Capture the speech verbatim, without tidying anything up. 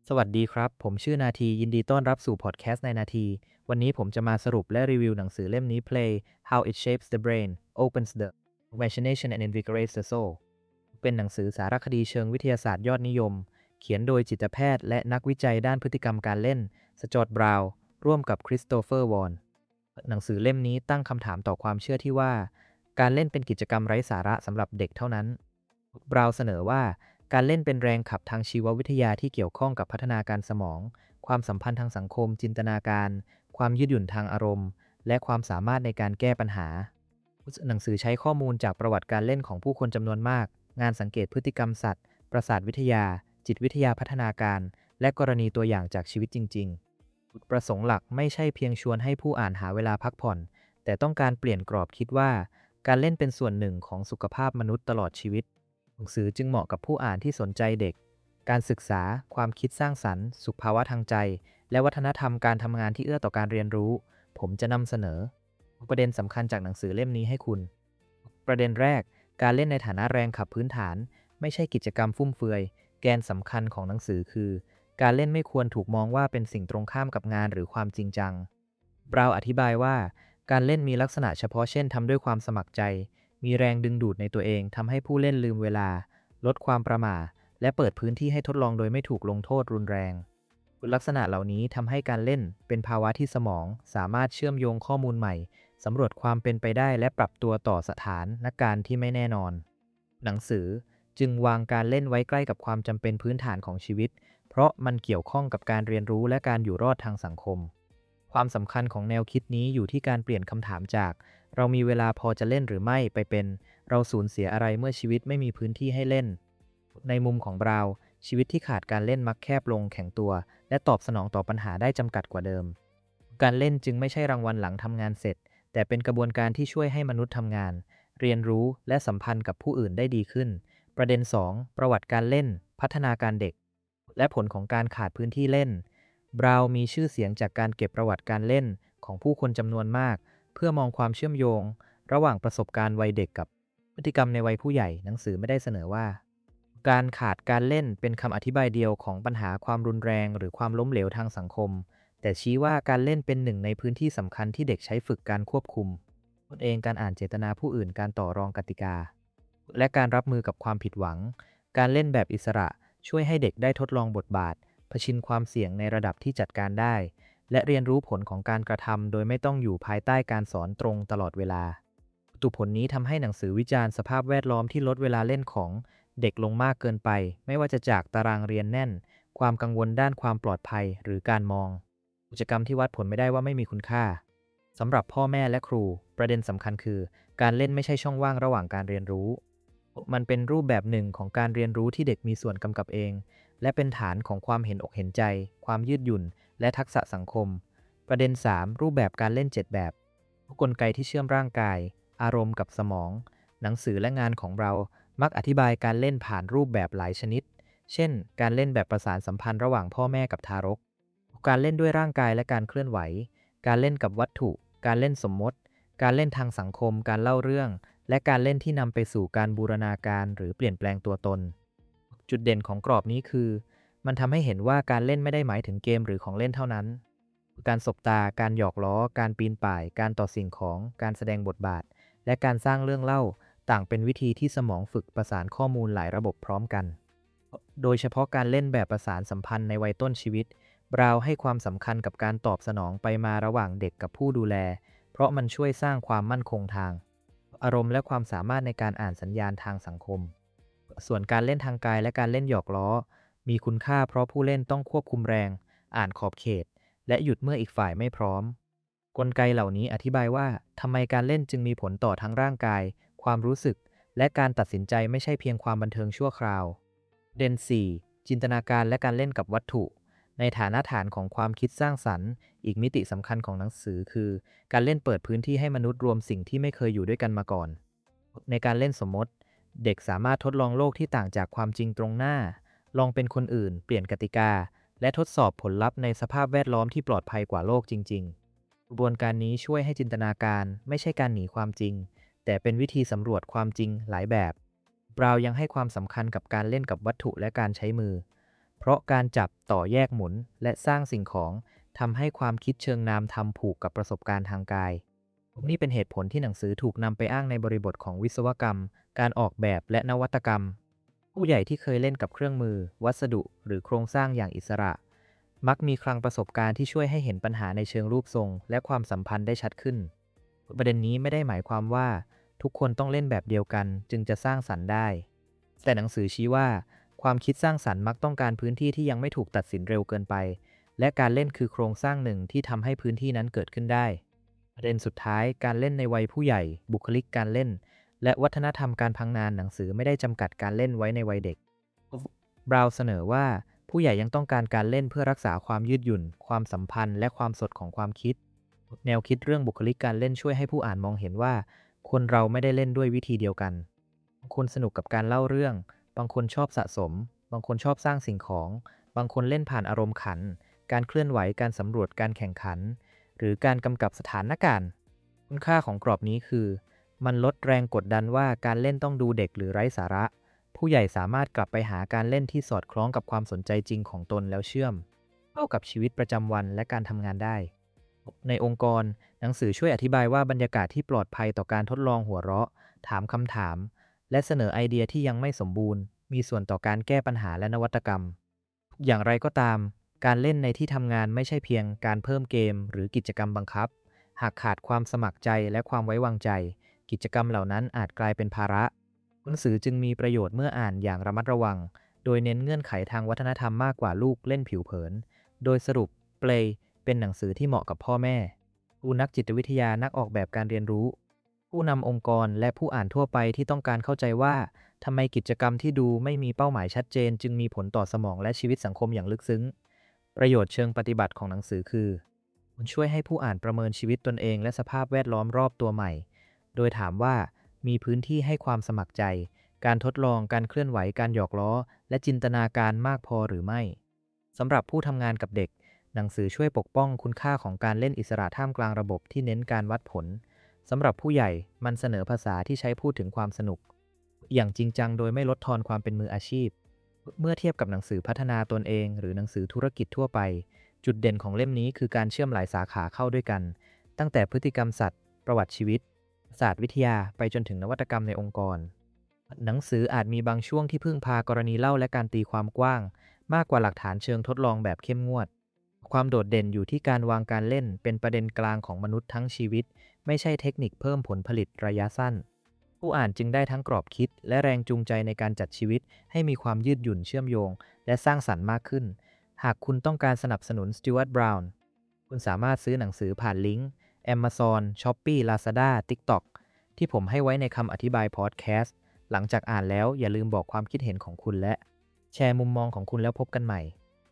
สวัสดีครับผมชื่อนาทียินดีต้อนรับสู่พอดแคสต์ในนาทีวันนี้ผมจะมาสรุปและรีวิวหนังสือเล่มนี้ Play How It Shapes the Brain Opens the Imagination and Invigorates the Soul เป็นหนังสือสารคดีเชิงวิทยาศาสตร์ยอดนิยมเขียนโดยจิตแพทย์และนักวิจัยด้านพฤติกรรมการเล่นสจอตบราวน์ร่วมกับคริสโตเฟอร์วอนหนังสือเล่มนี้ตั้งคำถามต่อความเชื่อที่ว่าการเล่นเป็นกิจกรรมไร้สาระสำหรับเด็กเท่านั้นบราวน์เสนอว่าการเล่นเป็นแรงขับทางชีววิทยาที่เกี่ยวข้องกับพัฒนาการสมองความสัมพันธ์ทางสังคมจินตนาการความยืดหยุ่นทางอารมณ์และความสามารถในการแก้ปัญหาหนังสือใช้ข้อมูลจากประวัติการเล่นของผู้คนจำนวนมากงานสังเกตพฤติกรรมสัตว์ประสาทวิทยาจิตวิทยาพัฒนาการและกรณีตัวอย่างจากชีวิตจริงๆจุดประสงค์หลักไม่ใช่เพียงชวนให้ผู้อ่านหาเวลาพักผ่อนแต่ต้องการเปลี่ยนกรอบคิดว่าการเล่นเป็นส่วนหนึ่งของสุขภาพมนุษย์ตลอดชีวิตหนังสือจึงเหมาะกับผู้อ่านที่สนใจเด็กการศึกษาความคิดสร้างสรรค์สุขภาวะทางใจและวัฒนธรรมการทำงานที่เอื้อต่อการเรียนรู้ผมจะนำเสนอประเด็นสำคัญจากหนังสือเล่มนี้ให้คุณประเด็นแรกการเล่นในฐานะแรงขับพื้นฐานไม่ใช่กิจกรรมฟุ่มเฟือยแกนสำคัญของหนังสือคือการเล่นไม่ควรถูกมองว่าเป็นสิ่งตรงข้ามกับงานหรือความจริงจังบราวน์อธิบายว่าการเล่นมีลักษณะเฉพาะเช่นทำด้วยความสมัครใจมีแรงดึงดูดในตัวเองทำให้ผู้เล่นลืมเวลาลดความประหม่าและเปิดพื้นที่ให้ทดลองโดยไม่ถูกลงโทษรุนแรงลักษณะเหล่านี้ทำให้การเล่นเป็นภาวะที่สมองสามารถเชื่อมโยงข้อมูลใหม่สำรวจความเป็นไปได้และปรับตัวต่อสถานการณ์ที่ไม่แน่นอนหนังสือจึงวางการเล่นไว้ใกล้กับความจำเป็นพื้นฐานของชีวิตเพราะมันเกี่ยวข้องกับการเรียนรู้และการอยู่รอดทางสังคมความสำคัญของแนวคิดนี้อยู่ที่การเปลี่ยนคำถามจากเรามีเวลาพอจะเล่นหรือไม่ไปเป็นเราสูญเสียอะไรเมื่อชีวิตไม่มีพื้นที่ให้เล่นในมุมของบราวน์ชีวิตที่ขาดการเล่นมักแคบลงแข็งตัวและตอบสนองต่อปัญหาได้จำกัดกว่าเดิมการเล่นจึงไม่ใช่รางวัลหลังทำงานเสร็จแต่เป็นกระบวนการที่ช่วยให้มนุษย์ทำงานเรียนรู้และสัมพันธ์กับผู้อื่นได้ดีขึ้นประเด็นสองประวัติการเล่นพัฒนาการเด็กและผลของการขาดพื้นที่เล่นบราวน์มีชื่อเสียงจากการเก็บประวัติการเล่นของผู้คนจำนวนมากเพื่อมองความเชื่อมโยงระหว่างประสบการณ์วัยเด็กกับพฤติกรรมในวัยผู้ใหญ่หนังสือไม่ได้เสนอว่าการขาดการเล่นเป็นคำอธิบายเดียวของปัญหาความรุนแรงหรือความล้มเหลวทางสังคมแต่ชี้ว่าการเล่นเป็นหนึ่งในพื้นที่สำคัญที่เด็กใช้ฝึกการควบคุมตนเองการอ่านเจตนาผู้อื่นการต่อรองกติกาและการรับมือกับความผิดหวังการเล่นแบบอิสระช่วยให้เด็กได้ทดลองบทบาทเผชิญความเสี่ยงในระดับที่จัดการได้และเรียนรู้ผลของการกระทำโดยไม่ต้องอยู่ภายใต้การสอนตรงตลอดเวลาตุผลนี้ทำให้หนังสือวิจารณ์สภาพแวดล้อมที่ลดเวลาเล่นของเด็กลงมากเกินไปไม่ว่าจะจากตารางเรียนแน่นความกังวลด้านความปลอดภัยหรือการมองกิจกรรมที่วัดผลไม่ได้ว่าไม่มีคุณค่าสำหรับพ่อแม่และครูประเด็นสำคัญคือการเล่นไม่ใช่ช่องว่างระหว่างการเรียนรู้มันเป็นรูปแบบหนึ่งของการเรียนรู้ที่เด็กมีส่วนกำกับเองและเป็นฐานของความเห็นอกเห็นใจความยืดหยุ่นและทักษะสังคมประเด็นสามรูปแบบการเล่นเจ็ดแบบกลไกที่เชื่อมร่างกายอารมณ์กับสมองหนังสือและงานของเรามักอธิบายการเล่นผ่านรูปแบบหลายชนิดเช่นการเล่นแบบประสานสัมพันธ์ระหว่างพ่อแม่กับทารกการเล่นด้วยร่างกายและการเคลื่อนไหวการเล่นกับวัตถุการเล่นสมมติการเล่นทางสังคมการเล่าเรื่องและการเล่นที่นำไปสู่การบูรณาการหรือเปลี่ยนแปลงตัวตนจุดเด่นของกรอบนี้คือมันทำให้เห็นว่าการเล่นไม่ได้หมายถึงเกมหรือของเล่นเท่านั้นการสบตาการหยอกล้อการปีนป่ายการต่อสิ่งของการแสดงบทบาทและการสร้างเรื่องเล่าต่างเป็นวิธีที่สมองฝึกประสานข้อมูลหลายระบบพร้อมกันโดยเฉพาะการเล่นแบบประสานสัมพันธ์ในวัยต้นชีวิตบราวน์ให้ความสำคัญกับการตอบสนองไปมาระหว่างเด็กกับผู้ดูแลเพราะมันช่วยสร้างความมั่นคงทางอารมณ์และความสามารถในการอ่านสัญญาณทางสังคมส่วนการเล่นทางกายและการเล่นหยอกล้อมีคุณค่าเพราะผู้เล่นต้องควบคุมแรงอ่านขอบเขตและหยุดเมื่ออีกฝ่ายไม่พร้อมกลไกเหล่านี้อธิบายว่าทำไมการเล่นจึงมีผลต่อทั้งร่างกายความรู้สึกและการตัดสินใจไม่ใช่เพียงความบันเทิงชั่วคราวเดนสี่จินตนาการและการเล่นกับวัตถุในฐานะฐานของความคิดสร้างสรรค์อีกมิติสำคัญของหนังสือคือการเล่นเปิดพื้นที่ให้มนุษย์รวมสิ่งที่ไม่เคยอยู่ด้วยกันมาก่อนในการเล่นสมมติเด็กสามารถทดลองโลกที่ต่างจากความจริงตรงหน้าลองเป็นคนอื่นเปลี่ยนกติกาและทดสอบผลลัพธ์ในสภาพแวดล้อมที่ปลอดภัยกว่าโลกจริงๆกระบวนการนี้ช่วยให้จินตนาการไม่ใช่การหนีความจริงแต่เป็นวิธีสำรวจความจริงหลายแบบบราวน์ยังให้ความสำคัญกับการเล่นกับวัตถุและการใช้มือเพราะการจับต่อแยกหมุนและสร้างสิ่งของทำให้ความคิดเชิงนามทำผูกกับประสบการณ์ทางกายนี่เป็นเหตุผลที่หนังสือถูกนำไปอ้างในบริบทของวิศวกรรมการออกแบบและนวัตกรรมผู้ใหญ่ที่เคยเล่นกับเครื่องมือวัสดุหรือโครงสร้างอย่างอิสระมักมีคลังประสบการณ์ที่ช่วยให้เห็นปัญหาในเชิงรูปทรงและความสัมพันธ์ได้ชัดขึ้นประเด็นนี้ไม่ได้หมายความว่าทุกคนต้องเล่นแบบเดียวกันจึงจะสร้างสรรค์ได้แต่หนังสือชี้ว่าความคิดสร้างสรรค์มักต้องการพื้นที่ที่ยังไม่ถูกตัดสินเร็วเกินไปและการเล่นคือโครงสร้างหนึ่งที่ทำให้พื้นที่นั้นเกิดขึ้นได้ประเด็นสุดท้ายการเล่นในวัยผู้ใหญ่บุคลิกการเล่นและวัฒนธรรมการพังงานหนังสือไม่ได้จำกัดการเล่นไว้ในวัยเด็กบราวน์เสนอว่าผู้ใหญ่ยังต้องการการเล่นเพื่อรักษาความยืดหยุ่นความสัมพันธ์และความสดของความคิดแนวคิดเรื่องบุคลิกการเล่นช่วยให้ผู้อ่านมองเห็นว่าคนเราไม่ได้เล่นด้วยวิธีเดียวกันบางคนสนุกกับการเล่าเรื่องบางคนชอบสะสมบางคนชอบสร้างสิ่งของบางคนเล่นผ่านอารมณ์ขันการเคลื่อนไหวการสำรวจการแข่งขันหรือการกำกับสถานการณ์คุณค่าของกรอบนี้คือมันลดแรงกดดันว่าการเล่นต้องดูเด็กหรือไร้สาระผู้ใหญ่สามารถกลับไปหาการเล่นที่สอดคล้องกับความสนใจจริงของตนแล้วเชื่อมเข้ากับชีวิตประจำวันและการทำงานได้ในองค์กรหนังสือช่วยอธิบายว่าบรรยากาศที่ปลอดภัยต่อการทดลองหัวเราะถามคำถามและเสนอไอเดียที่ยังไม่สมบูรณ์มีส่วนต่อการแก้ปัญหาและนวัตกรรมอย่างไรก็ตามการเล่นในที่ทำงานไม่ใช่เพียงการเพิ่มเกมหรือกิจกรรมบังคับหากขาดความสมัครใจและความไว้วางใจกิจกรรมเหล่านั้นอาจกลายเป็นภาระหนังสือจึงมีประโยชน์เมื่ออ่านอย่างระมัดระวังโดยเน้นเงื่อนไขทางวัฒนธรรมมากกว่าลูกเล่นผิวเผินโดยสรุปเปลเป็นหนังสือที่เหมาะกับพ่อแม่ผู้นักจิตวิทยานักออกแบบการเรียนรู้ผู้นำองค์กรและผู้อ่านทั่วไปที่ต้องการเข้าใจว่าทำไมกิจกรรมที่ดูไม่มีเป้าหมายชัดเจนจึงมีผลต่อสมองและชีวิตสังคมอย่างลึกซึ้งประโยชน์เชิงปฏิบัติของหนังสือคือมันช่วยให้ผู้อ่านประเมินชีวิตตนเองและสภาพแวดล้อมรอบตัวใหม่โดยถามว่ามีพื้นที่ให้ความสมัครใจการทดลองการเคลื่อนไหวการหยอกล้อและจินตนาการมากพอหรือไม่สำหรับผู้ทำงานกับเด็กหนังสือช่วยปกป้องคุณค่าของการเล่นอิสระท่ามกลางระบบที่เน้นการวัดผลสำหรับผู้ใหญ่มันเสนอภาษาที่ใช้พูดถึงความสนุกอย่างจริงจังโดยไม่ลดทอนความเป็นมืออาชีพเมื่อเทียบกับหนังสือพัฒนาตนเองหรือหนังสือธุรกิจทั่วไปจุดเด่นของเล่มนี้คือการเชื่อมหลายสาขาเข้าด้วยกันตั้งแต่พฤติกรรมสัตว์ประวัติชีวิตศาสตร์วิทยาไปจนถึงนวัตกรรมในองค์กรหนังสืออาจมีบางช่วงที่พึ่งพากรณีเล่าและการตีความกว้างมากกว่าหลักฐานเชิงทดลองแบบเข้มงวดความโดดเด่นอยู่ที่การวางการเล่นเป็นประเด็นกลางของมนุษย์ทั้งชีวิตไม่ใช่เทคนิคเพิ่มผลผลิตระยะสั้นผู้อ่านจึงได้ทั้งกรอบคิดและแรงจูงใจในการจัดชีวิตให้มีความยืดหยุ่นเชื่อมโยงและสร้างสรรค์มากขึ้นหากคุณต้องการสนับสนุนสจ๊วต บราวน์คุณสามารถซื้อหนังสือผ่านลิงก์ Amazon Shopee Lazada TikTok ที่ผมให้ไว้ในคำอธิบายพอดแคสต์หลังจากอ่านแล้วอย่าลืมบอกความคิดเห็นของคุณและแชร์มุมมองของคุณแล้วพบกันใหม่